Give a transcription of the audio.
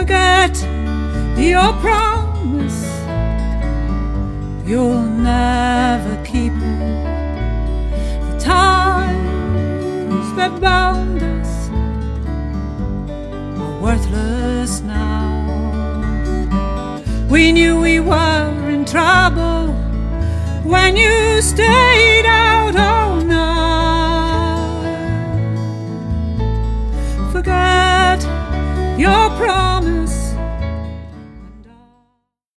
forget your promise, you'll never keep it. The ties that bound us are worthless now. We knew we were in trouble when you stayed out all night.